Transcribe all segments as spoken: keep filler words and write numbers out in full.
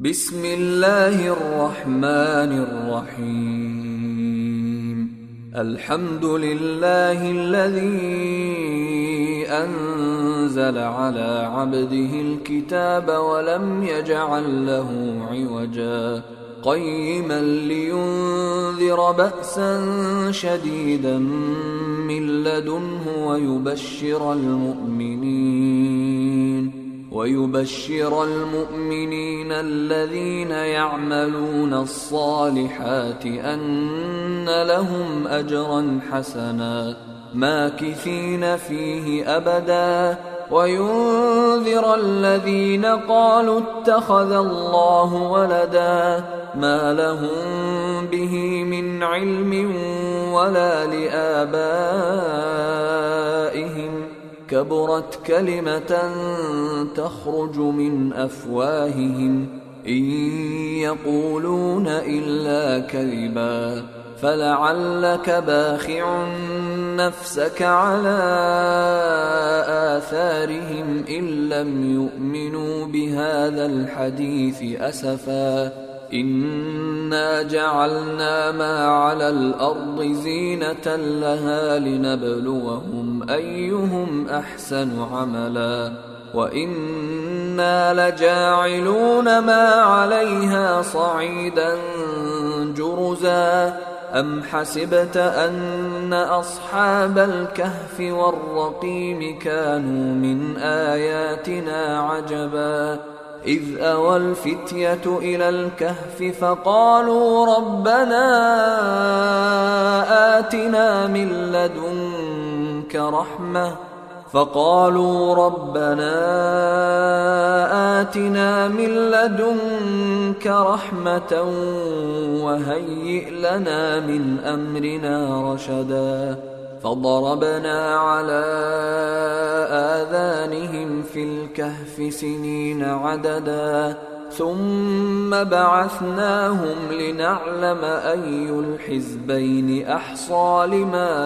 بسم الله الرحمن الرحيم. الحمد لله الذي أنزل على عبده الكتاب ولم يجعل له عوجا قيما لينذر بأسا شديدا من لدنه ويبشر المؤمنين ويبشر المؤمنين الذين يعملون الصالحات أن لهم أجرا حسنا ماكثين فيه أبدا وينذر الذين قالوا اتخذ الله ولدا ما لهم به من علم ولا لآبائهم كبرت كلمة تخرج من أفواههم إن يقولون إلا كذبا فلعلك باخع نفسك على آثارهم إن لم يؤمنوا بهذا الحديث أسفا إنا جعلنا ما على الأرض زينة لها لنبلوهم أيهم أحسن عملا وإنا لجاعلون ما عليها صعيدا جرزا أم حسبت أن أصحاب الكهف والرقيم كانوا من آياتنا عجبا إذ أوى الفتية إلى الكهف فقالوا ربنا آتنا من لدنك رحمة فقالوا ربنا آتنا من لدنك رحمة وهيئ لنا من أمرنا رشدا فضربنا على آذانهم في الكهف سنين عددا ثم بعثناهم لنعلم أي الحزبين أحصى لما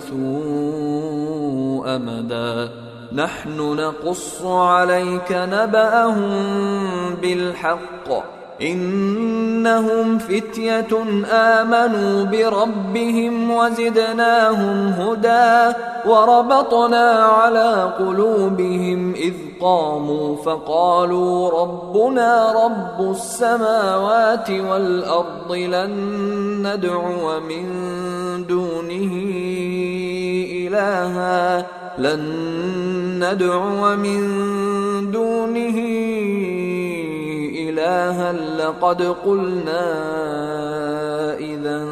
لبثوا أمدا نحن نقص عليك نبأهم بالحق إنهم فتية آمنوا بربهم وزدناهم هدى وربطنا على قلوبهم إذ قاموا فقالوا ربنا رب السماوات والأرض لن ندعو من دونه إلها لن ندعو من دونه إلها لقد قلنا إذا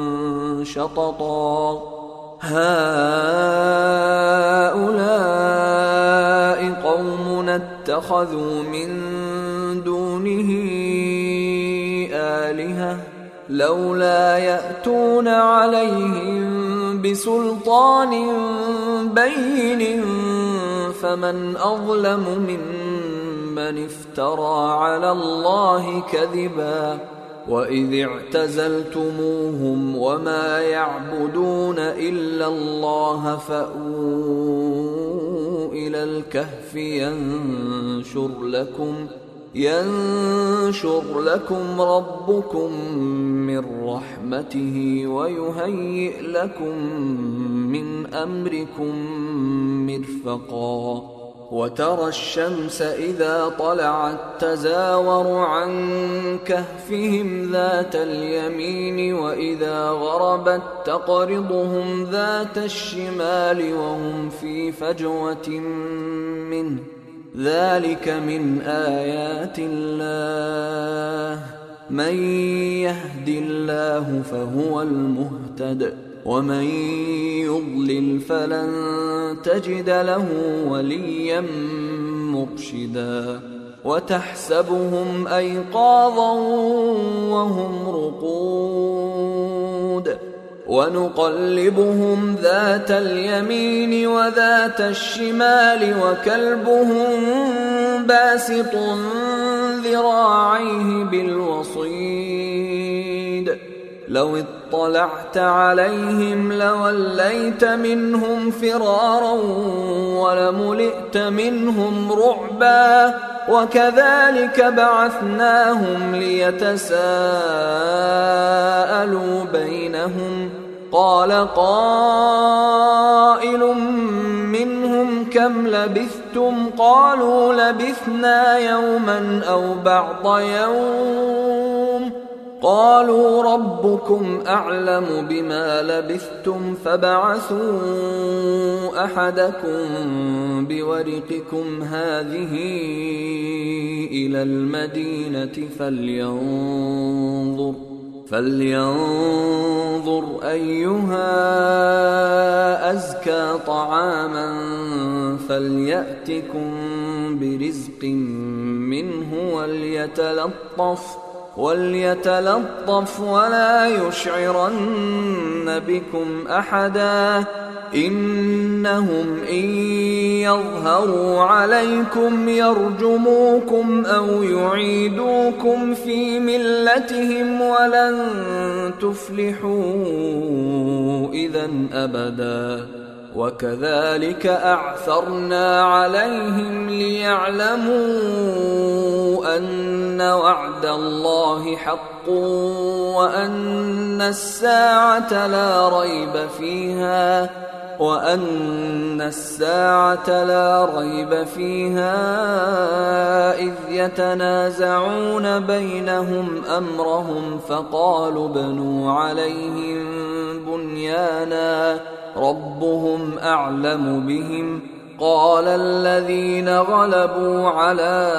شططا هؤلاء قومنا اتخذوا من دونه آلهة لولا يأتون عليهم بسلطان بين فمن أظلم ممن من افترى على الله كذبا وإذ اعتزلتموهم وما يعبدون إلا الله فأووا إلى الكهف ينشر لكم ينشر لكم ربكم من رحمته ويهيئ لكم من أمركم مرفقا وترى الشمس إذا طلعت تزاور عن كهفهم ذات اليمين وإذا غربت تقرضهم ذات الشمال وهم في فجوة منه ذلك من آيات الله من يهد الله فهو المهتد ومن يضلل فلن تجد له وليا مرشدا وتحسبهم أيقاظا وهم رقود ونقلبهم ذات اليمين وذات الشمال وكلبهم باسط ذراعيه بالوصيد لو اطلعت عليهم لوليت منهم فرارا ولملئت منهم رعبا وكذلك بعثناهم ليتساءلوا بينهم قال قائل منهم كم لبثتم قالوا لبثنا يوما أو بعض يوم قالوا ربكم أعلم بما لبثتم فابعثوا أحدكم بورقكم هذه إلى المدينة فلينظر فلينظر أيها أزكى طعاما فليأتكم برزق منه وليتلطف وليتلطف ولا يشعرن بكم أحدا إنهم إن يظهروا عليكم يرجموكم أو يعيدوكم في ملتهم ولن تفلحوا إذا أبدا وكذلك أعثرنا عليهم ليعلموا أن وعد الله حق وأن الساعة لا ريب فيها وأن الساعة لا ريب فيها إذ يتنازعون بينهم أمرهم فقالوا ابنوا عليهم بنيانا ربهم أعلم بهم قال الذين غلبوا على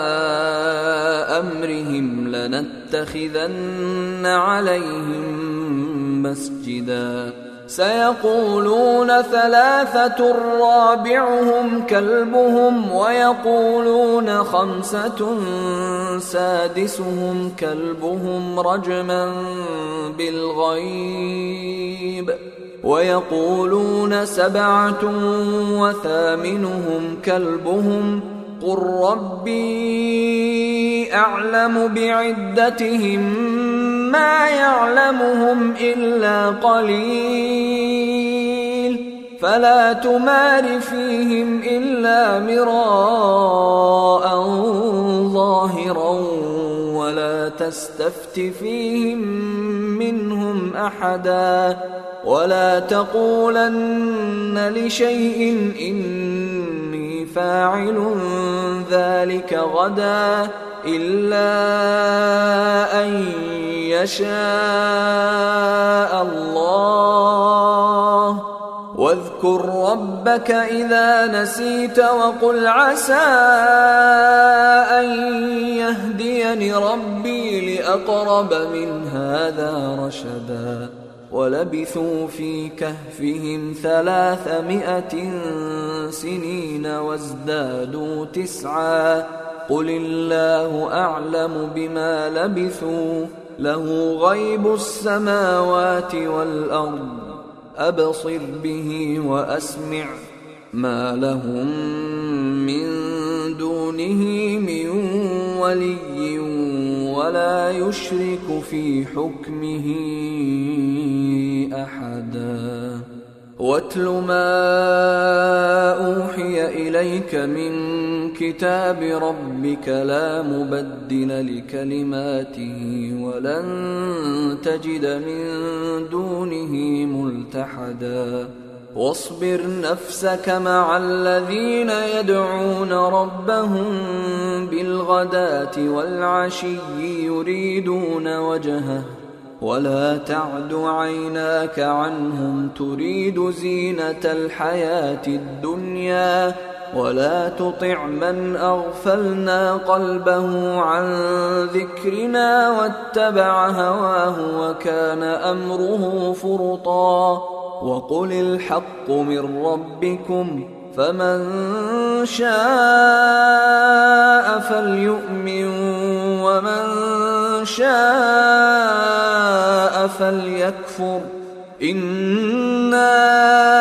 أمرهم لنتخذن عليهم مسجدا سيقولون ثلاثة رابعهم كلبهم ويقولون خمسة سادسهم كلبهم رجما بالغيب ويقولون سبعة وثامنهم كلبهم قل ربي أعلم بعدتهم ما يعلمهم إلا قليل فلا تمار فيهم إلا مراء ظاهرا ولا تستفت فيهم منهم أحدا ولا تقولن لشيء إني فاعل ذلك غدا إلا أن يشاء الله واذكر ربك إذا نسيت وقل عسى أن يهديني ربي لأقرب من هذا رشدا ولبثوا في كهفهم ثلاثمائة سنين وازدادوا تسعا قل الله أعلم بما لبثوا له غيب السماوات والأرض أبصر به وأسمع ما لهم من دونه من ولي ولا يشرك في حكمه أحدا واتل ما أوحي إليك من كتاب ربك لا مبدل لكلماته ولن تجد من دونه ملتحدا واصبر نفسك مع الذين يدعون ربهم بالغداة والعشي يريدون وجهه ولا تعد عيناك عنهم تريد زينة الحياة الدنيا ولا تطع من أغفلنا قلبه عن ذكرنا واتبع هواه وكان أمره فرطا وقل الحق من ربكم فمن شاء فليؤمن ومن شاء فليكفر إنا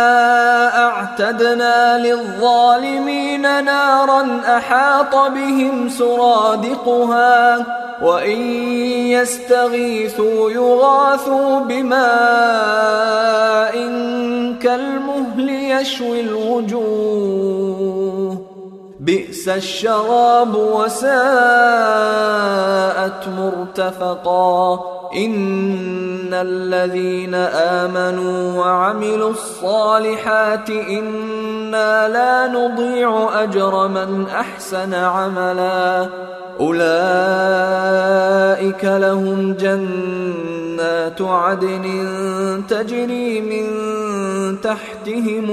أعتدنا للظالمين نارا أحاط بهم سرادقها وإن يستغيثوا يغاثوا بماء كالمهل يشوي الوجوه بئس الشراب وساءت مرتفقا إن الذين آمنوا وعملوا الصالحات إنا لا نضيع أجر من أحسن عملا أولئك لهم جنات عدن تجري من تحتهم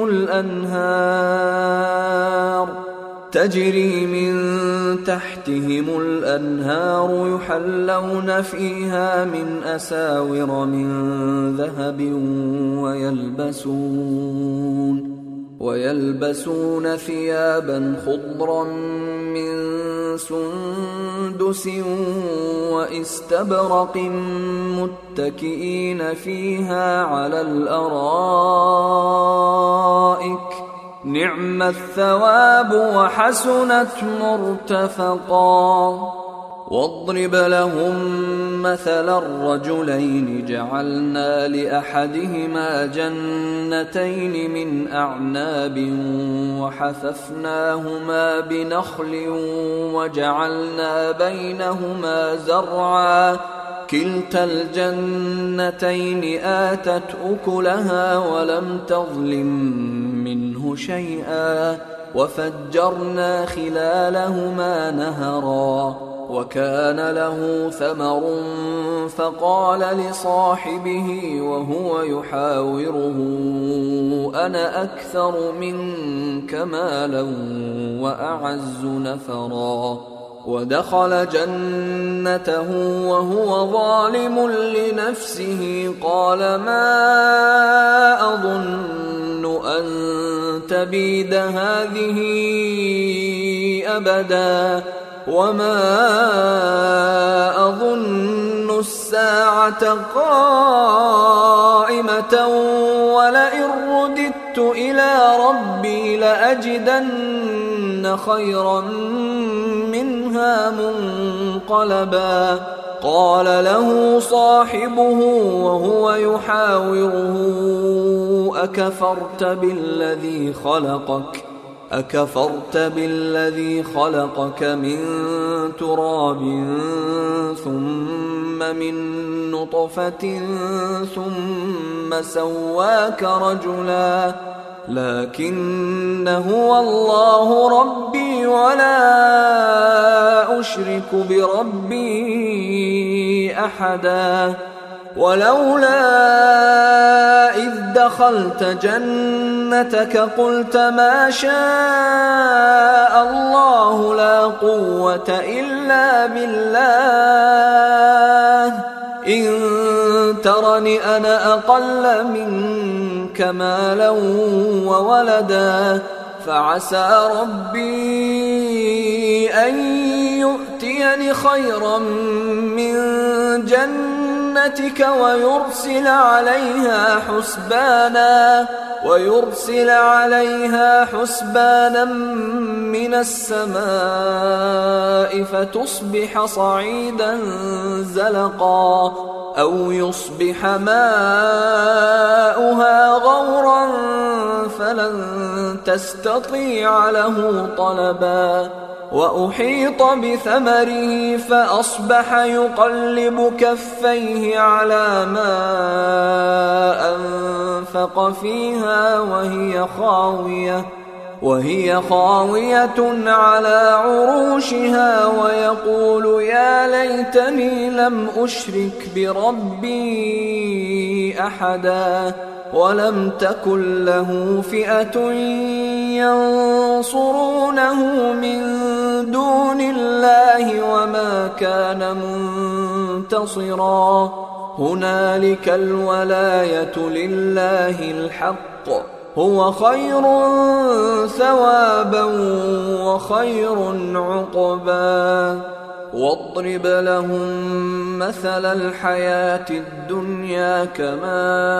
الأنهار تجري من تحتهم الأنهار يحلون فيها من أساور من ذهب ويلبسون ويلبسون ثيابا خضرا من سندس واستبرق متكئين فيها على الأرائك نعم الثواب وحسنت مرتفقا واضرب لهم مثل الرجلين جعلنا لأحدهما جنتين من أعناب وحففناهما بنخل وجعلنا بينهما زرعا كلتا الجنتين آتت أكلها ولم تظلم منه شيئا وفجرنا خلالهما نهرا وكان له ثمر فقال لصاحبه وهو يحاوره أنا أكثر منك مالا وأعز نفرا ودخل جنته وهو ظالم لنفسه قال ما أظن أن تبيد هذه أبدا وما أظن الساعة قائمة ولئن رددت إلى ربي لأجدن خيرا منها منقلبا قال له صاحبه وهو يحاوره أكفرت بالذي خلقك أكفرت بالذي خلقك من تراب ثم من نطفة ثم سواك رجلا لكن هو الله ربي ولا أشرك بربي أحدا ولولا إذ دخلت جنتك قلت ما شاء الله لا قوة إلا بالله إن ترني أنا أقل منك مالا وولدا فعسى ربي أن يؤتيني خيرا من جنتك ويرسل عليها حسبانا ويرسل عليها حسبانا من السماء فتصبح صعيدا زلقا أو يصبح ماؤها غورا فلن تستطيع له طلبا وأحيط بثمره فأصبح يقلب كفيه على ما أنفق فيها وهي خاوية وهي خاوية على عروشها ويقول يا ليتني لم أشرك بربي أحدا ولم تكن له فئة ينصرونه من دون الله وما كان منتصرا هنالك الولاية لله الحق هو خير ثوابا وخير عقبا واضرب لهم مثل الحياة الدنيا كماء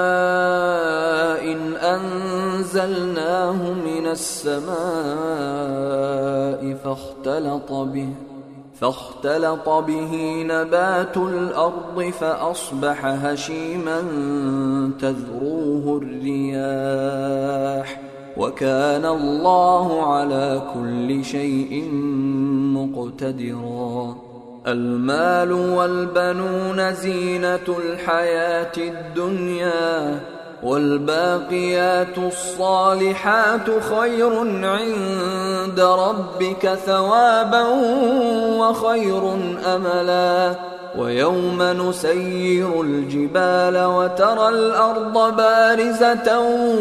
إن أنزلناه من السماء فاختلط به فاختلط به نبات الأرض فأصبح هشيما تذروه الرياح وكان الله على كل شيء مقتدرا. المال والبنون زينة الحياة الدنيا والباقيات الصالحات خير عند ربك ثوابا وخير أملا. ويوم نسير الجبال وترى الأرض بارزة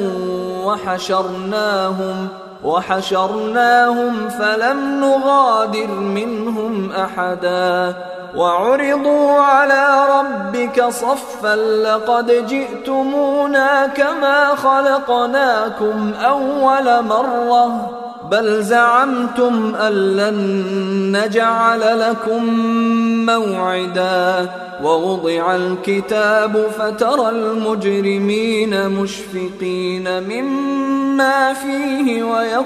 وحشرناهم وحشرناهم فلم نغادر منهم أحدا وعرضوا على ربك صفا لقد جئتمونا كما خلقناكم أول مرة بل زعمتم أن لن نجعل لكم موعدا. ووضع الكتاب فترى المجرمين مشفقين مما فيه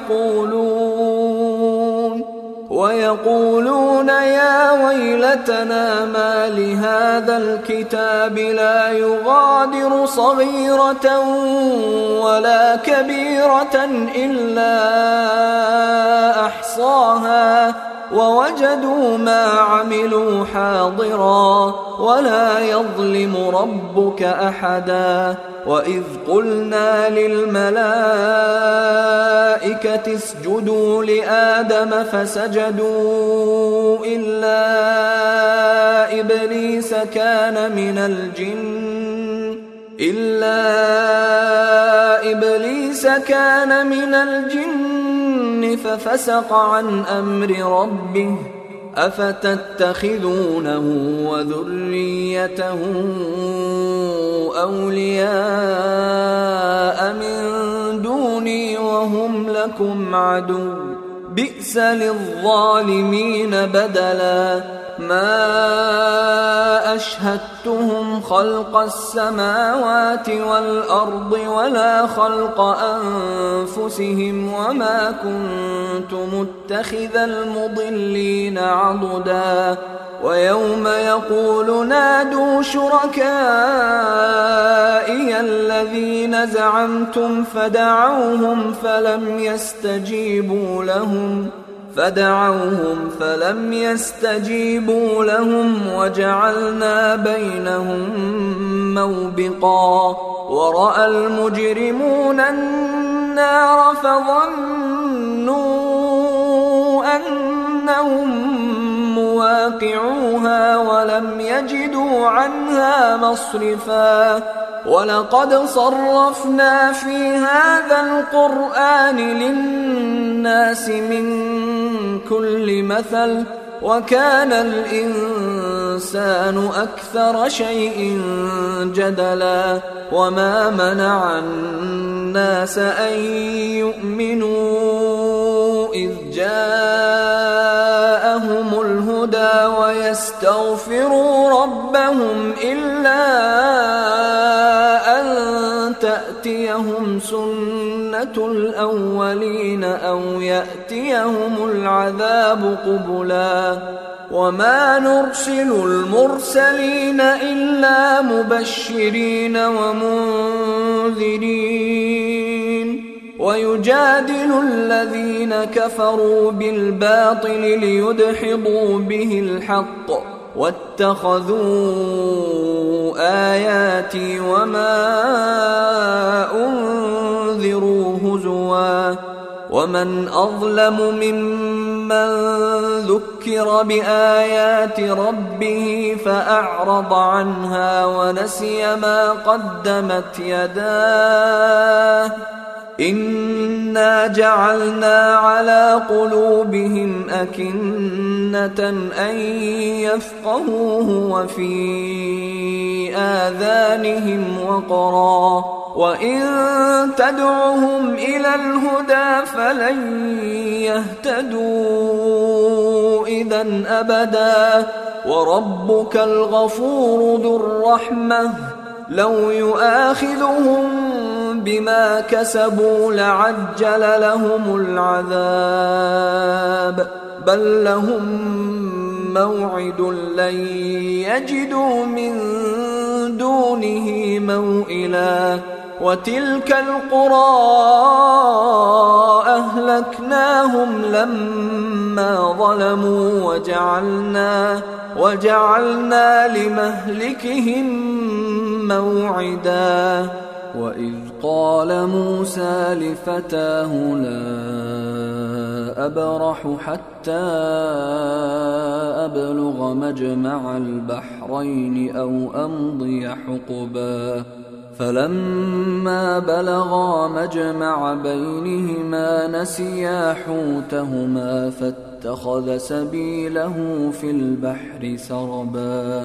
ويقولون ويقولون يا ويلتنا ما لهذا الكتاب لا يغادر صغيرة ولا كبيرة إلا أحصاها ووجدوا ما عملوا حاضرا ولا يظلم ربك أحدا. وإذ قلنا للملائكة اسجدوا لآدم فسجدوا إلا إبليس كان من الجن إلا إبليس كان من الجن ففسق عن أمر ربه أفتتخذونه وذريته أولياء من دوني وهم لكم عدو بئس للظالمين بدلا. ما أشهدتهم خلق السماوات والأرض ولا خلق أنفسهم وما كنت متخذ المضلين عضدا. ويوم يقول نادوا شركائي الذين زعمتم فدعوهم فلم يستجيبوا لهم فدعوهم فلم يستجيبوا لهم وجعلنا بينهم موبقا. ورأى المجرمون النار فظنوا أنهم مواقعوها ولم يجدوا عنها مصرفا. ولقد صرفنا في هذا القرآن للناس من كل مثل وكان الإنسان أكثر شيء جدلا. وما منع الناس أن يؤمنوا إذ جاءهم الهدى ويستغفروا ربهم إلا أن تأتيهم سنة الأولين أو يأتيهم العذاب قبلا. وما نرسل المرسلين إلا مبشرين ومنذرين ويجادل الذين كفروا بالباطل ليدحضوا به الحق واتخذوا آياتي وما أنذروا هزوا. ومن أظلم ممن ذكر بآيات ربه فأعرض عنها ونسي ما قدمت يداه إنا جعلنا على قلوبهم أكنة أن يفقهوه وفي آذانهم وقرا وإن تدعهم إلى الهدى فلن يهتدوا إذا أبدا. وربك الغفور ذو الرحمة لو يؤاخذهم بما كسبوا لعجل لهم العذاب بل لهم موعد لن يجدوا من دونه موئلا وتلك القرى أهلكناهم لما ظلموا وجعلنا, وجعلنا لمهلكهم موعدا وإذ قال موسى لفتاه لا أبرح حتى أبلغ مجمع البحرين أو أمضي حقبا فلما بلغا مجمع بينهما نسيا حوتهما فاتخذ سبيله في البحر سربا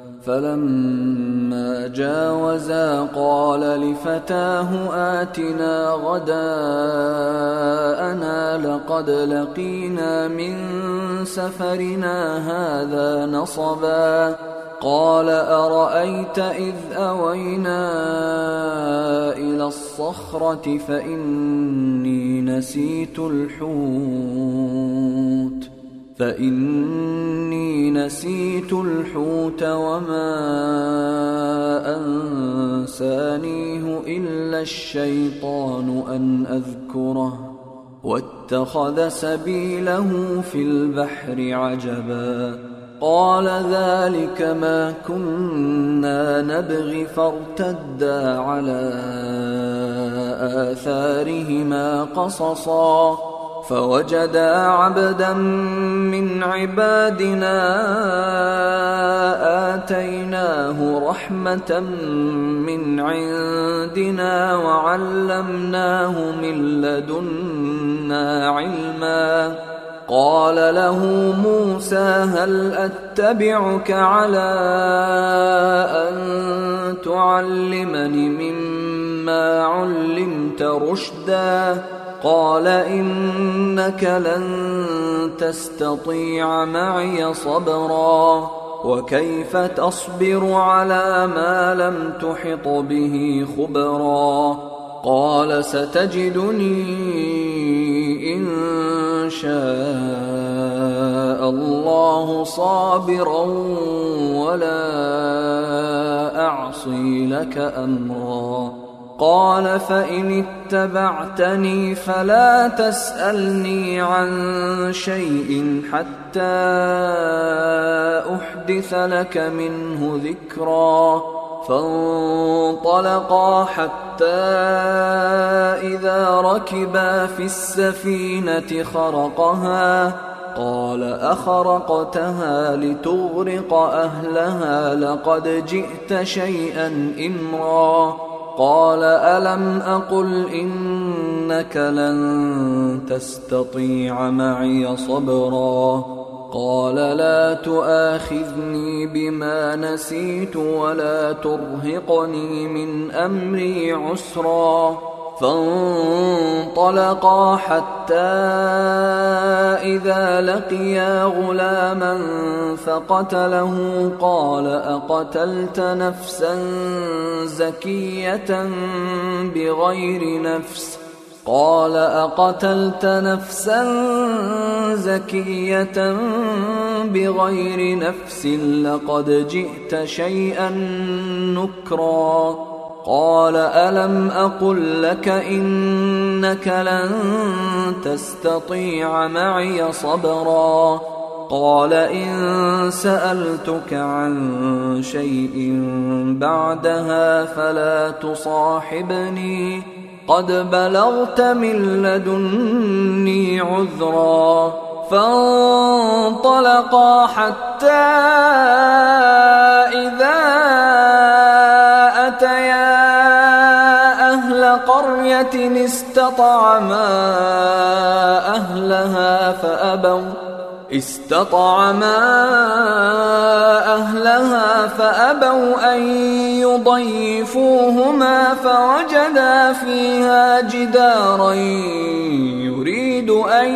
فلما جاوزا قال لفتاه آتنا غداءنا لقد لقينا من سفرنا هذا نصبا قال أرأيت إذ أوينا إلى الصخرة فإني نسيت الحوت فإني نسيت الحوت وما أنسانيه إلا الشيطان أن أذكره واتخذ سبيله في البحر عجبا قال ذلك ما كنا نبغي فارتدا على آثارهما قصصا فوجدا عبدا من عبادنا آتيناه رحمة من عندنا وعلمناه من لدنا علما قال له موسى هل أتبعك على أن تعلمني مما علمت رشدا قال إنك لن تستطيع معي صبرا وكيف تصبر على ما لم تحط به خبرا قال ستجدني إن شاء الله صابرا ولا أعصي لك أمرا قال فإن اتبعتني فلا تسألني عن شيء حتى أحدث لك منه ذكرا فانطلقا حتى إذا ركبا في السفينة خرقها قال أخرقتها لتغرق أهلها لقد جئت شيئا إمرا قال ألم أقل إنك لن تستطيع معي صبرا قال لا تؤاخذني بما نسيت ولا ترهقني من أمري عسرا فانطلقا حتى إذا لقيا غلاما فقتله قال أقتلت نفسا زكية بغير نفس قال أقتلت نفسا زكية بغير نفس لقد جئت شيئا نكرا قال ألم أقل لك إنك لن تستطيع معي صبرا قال إن سألتك عن شيء بعدها فلا تصاحبني قد بلغت من لدني عذرا فانطلقا حتى إذا أتيا أهل قرية استطعما أهلها فأبوا استطعما أهلها فأبوا أن يضيفوهما فوجدا فيها جدارا يريد أن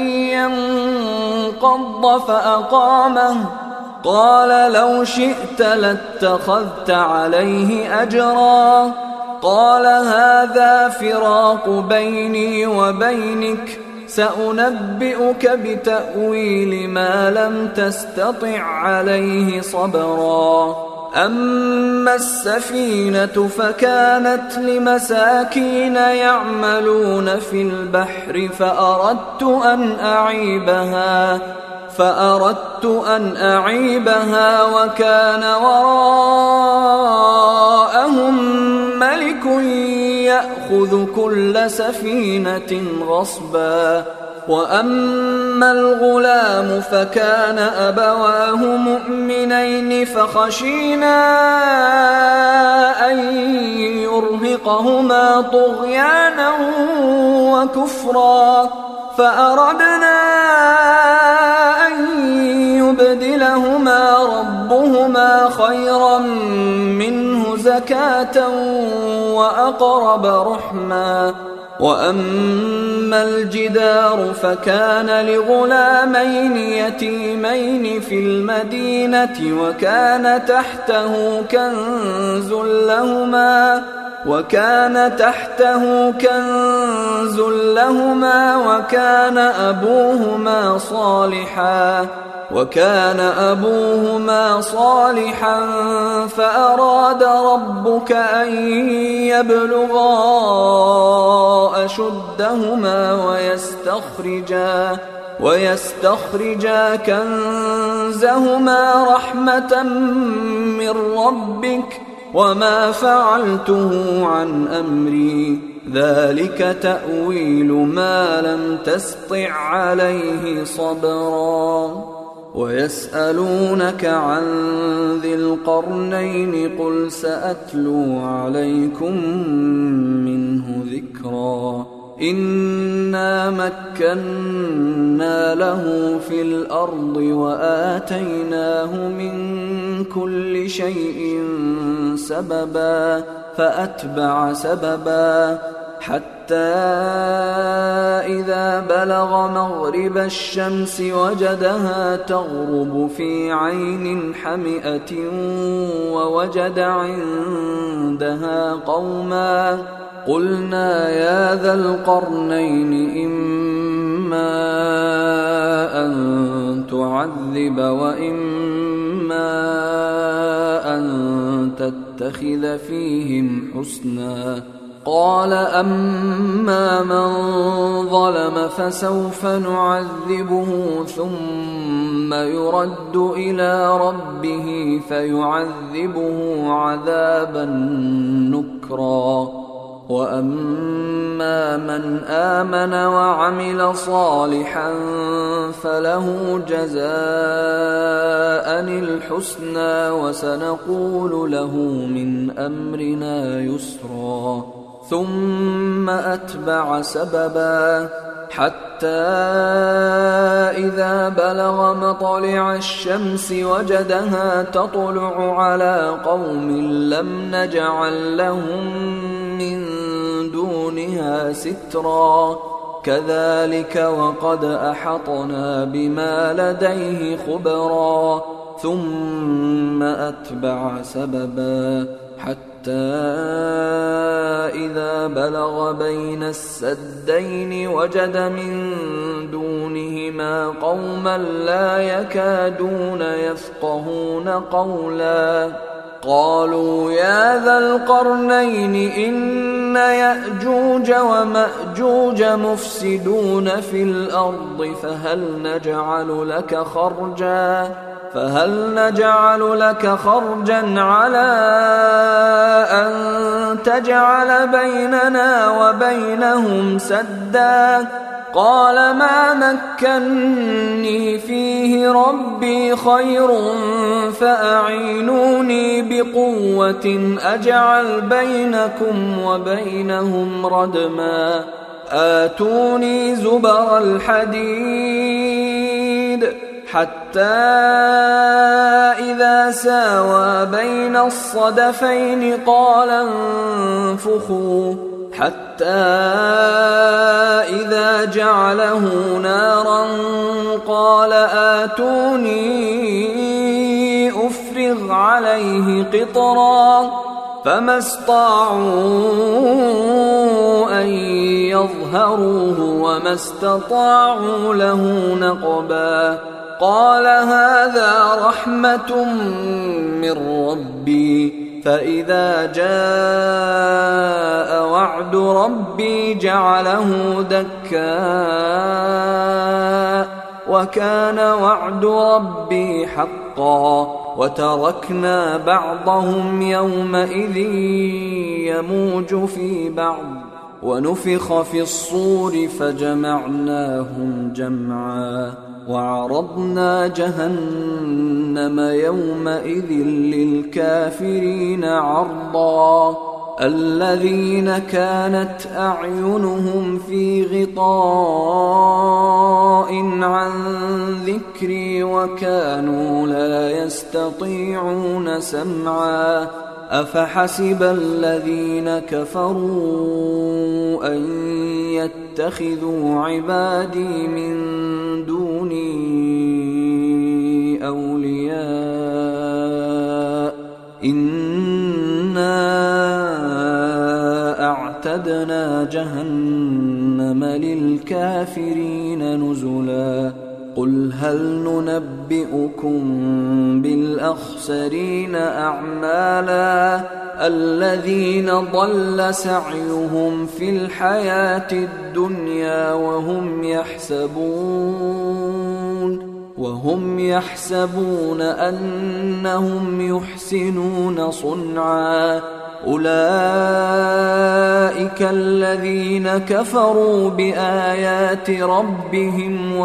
ينقض فأقامه قال لو شئت لاتخذت عليه أجرا قال هذا فراق بيني وبينك سأنبئك بتأويل ما لم تستطع عليه صبرا أما السفينة فكانت لمساكين يعملون في البحر فأردت أن أعيبها فأردت أن أعيبها وكان وراءهم ملك يأخذ كل سفينة غصبا وأما الغلام فكان أبواه مؤمنين فخشينا أن يرهقهما طغيانا وكفرا فأردنا أن يبدلهما ربهما خيرا منه زكاة وأقرب رحما وأما الجدار فكان لغلامين يتيمين في المدينة وكان تحته كنز لهما وكان تحته كنز لهما وكان أبوهما صالحا وكان أبوهما صالحا فأراد ربك أن يبلغا أشدهما ويستخرجا ويستخرجا كنزهما رحمة من ربك وما فعلته عن أمري ذلك تأويل ما لم تسطع عليه صبرا ويسألونك عن ذي القرنين قل سأتلو عليكم منه ذكرا إنا مكنا له في الأرض وآتيناه من كل شيء سببا فأتبع سببا حتى إذا بلغ مغرب الشمس وجدها تغرب في عين حمئة ووجد عندها قوما قلنا يا ذا القرنين إما أن تعذب وإما أن تتخذ فيهم حسنا قال أما من ظلم فسوف نعذبه ثم يرد إلى ربه فيعذبه عذابا نكرا وأما من آمن وعمل صالحا فله جزاء الحسنى وسنقول له من أمرنا يسرا ثم أتبع سببا حتى إذا بلغ مطلع الشمس وجدها تطلع على قوم لم نجعل لهم من دونها سترا كذلك وقد أحطنا بما لديه خبرا ثم أتبع سببا حتى إذا بلغ بين السدين وجد من دونهما قوما لا يكادون يفقهون قولا قالوا يا ذا القرنين إن يأجوج ومأجوج مفسدون في الأرض فهل نجعل لك خرجا فهل نجعل لك خرجا على أن تجعل بيننا وبينهم سدا قال ما مكني فيه ربي خير فأعينوني بقوة أجعل بينكم وبينهم ردما آتوني زبر الحديد حتى إذا ساوى بين الصدفين قال انفخوا حتى إذا جعله نارا قال آتوني أفرغ عليه قطرا فما استطاعوا أن يظهروه وما استطاعوا له نقبا قال هذا رحمة من ربي فإذا جاء وعد ربي جعله دكا وكان وعد ربي حقا وتركنا بعضهم يومئذ يموج في بعض ونفخ في الصور فجمعناهم جمعا وعرضنا جهنم يومئذ للكافرين عرضا الذين كانت أعينهم في غطاء عن ذكري وكانوا لا يستطيعون سمعا أفحسب الذين كفروا أن يتخذوا عبادي من دوني أولياء إنا أعتدنا جهنم للكافرين نزلا قل هل ننبئكم بالأخسرين أعمالا الذين ضل سعيهم في الحياة الدنيا وهم يحسبون وهم يحسبون أنهم يحسنون صنعا أولئك الذين كفروا بآيات ربهم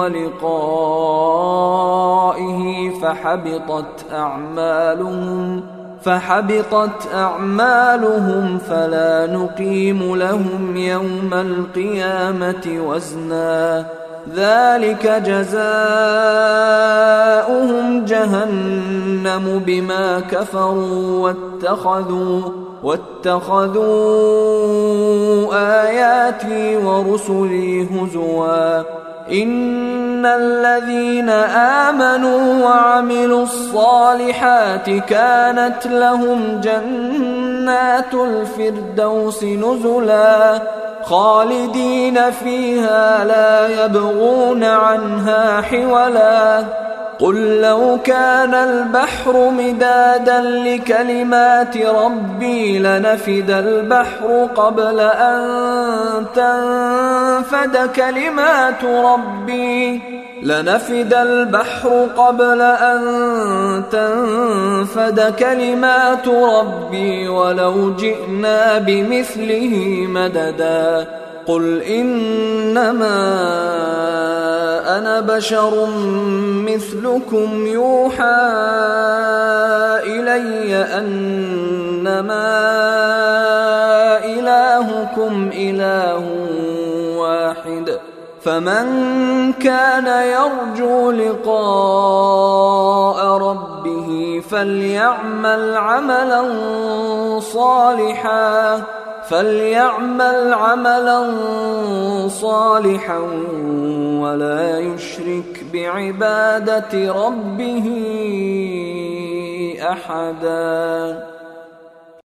ولقائه فحبطت أعمالهم فحبطت أعمالهم فلا نقيم لهم يوم القيامة وزنا ذلك جزاؤهم جهنم بما كفروا واتخذوا واتخذوا آياتي ورسلي هزوا إن الذين آمنوا وعملوا الصالحات كانت لهم جنات الفردوس نزلا خالدين فيها لا يبغون عنها حولا قل لو كان البحر مدادا لكلمات ربي لنفد البحر قبل أن تنفد كلمات ربي لنفد البحر قبل أن تنفد كلمات ربي ولو جئنا بمثله مددا قل إنما أنا بشر مثلكم يوحى إلي أنما إلهكم إله واحد فمن كان يرجو لقاء ربه فليعمل عملا صالحا فليعمل عملا صالحا ولا يشرك بعبادة ربه أحدا.